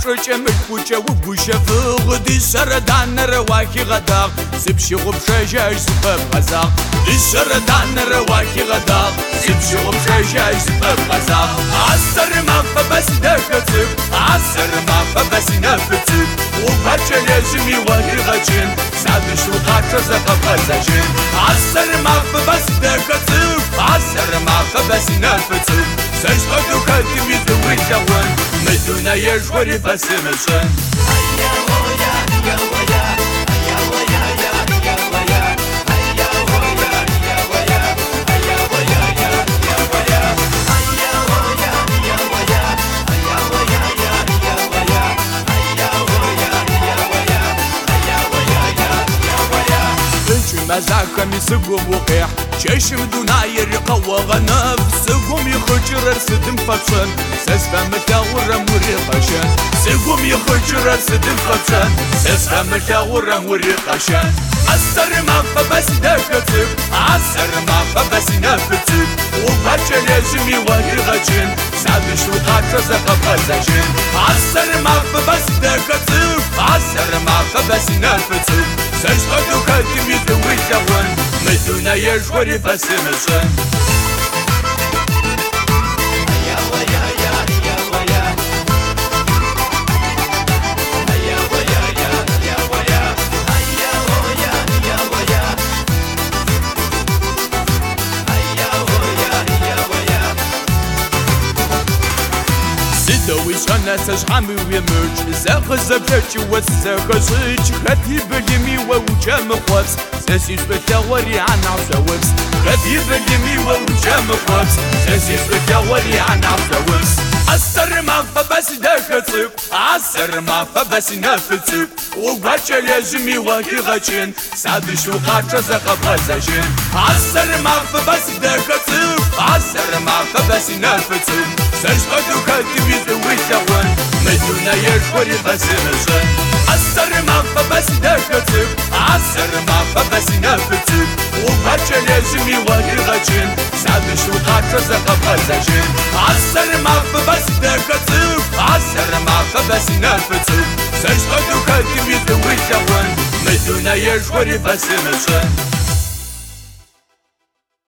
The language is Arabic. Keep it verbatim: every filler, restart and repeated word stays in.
Apşoçe mıkbuçe vubuşe fıgı Dişarıdan revaki gadaq Sipşi gubşeşeş zıpıp gazaq Dişarıdan revaki gadaq Sipşi gubşeşeş zıpıp gazaq Asırma fabesi de katıp Asırma fabesi nefıtıp Upaçelezimi vahirgacın Sadışı kaçı zıpıp gazacın Asırma fabesi de katıp Asırma fabesi nefıtıp Seç kodu kadimi de vıcağın Meduna yeşveri fasımısın مزاكم يسقم وقيح شيشم دوناير يقوى نفس سقم يخجر ارسدم فبشن سسفا متاور مريقشن سقم يخجر ارسدم فبشن سسفا متاور مريقشن عسر ما فبس دكتب عسر ما فبس نفتب وبرشا لازم يوهر غجن سابش وقاتل زقب غزجن عسر ما فبس دكتب عسر ما فبس نفتب سجدو كاتم يدوي جوان مدونا يجوري فاسمسن دوي شانا تجعمي ويمرج زاق الزبجاج وزاق زيج خذي باليمي ووجام خوابس ساسيس بتاوري عن عزاوبس خذي باليمي ووجام خوابس ساسيس بتاوري عن عزاوبس عسر ما فبس داكتب عسر ما فبس نافتب وبرشا لازم يواكي غاجين سابش وقاتل زاق بغزاجين عسر ما فبس داكتب عسر ما فبس نافتب سجدو كاتم يدوي جوان مدونا يجوري فاسمسن عسر ما فبس داكتب عسر ما فبس نافتب وبرشا لازم يواكي غاجين سابش وقاتل زاق بغزاجين عسر ما فبس داكتب عسر ما فبس نافتب سجدو كاتم يدوي جوان مدونا يجوري فاسمسن